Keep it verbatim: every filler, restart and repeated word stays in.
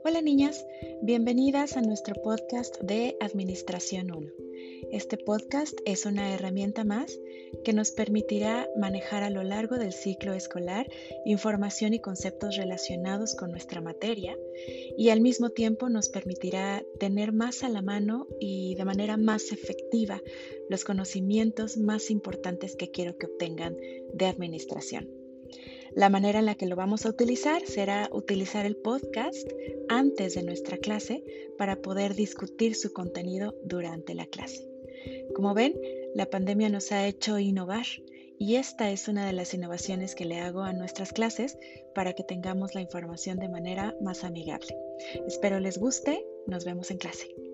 Hola niñas, bienvenidas a nuestro podcast de Administración uno. Este podcast es una herramienta más que nos permitirá manejar a lo largo del ciclo escolar información y conceptos relacionados con nuestra materia y al mismo tiempo nos permitirá tener más a la mano y de manera más efectiva los conocimientos más importantes que quiero que obtengan de administración. La manera en la que lo vamos a utilizar será utilizar el podcast antes de nuestra clase para poder discutir su contenido durante la clase. Como ven, la pandemia nos ha hecho innovar y esta es una de las innovaciones que le hago a nuestras clases para que tengamos la información de manera más amigable. Espero les guste, nos vemos en clase.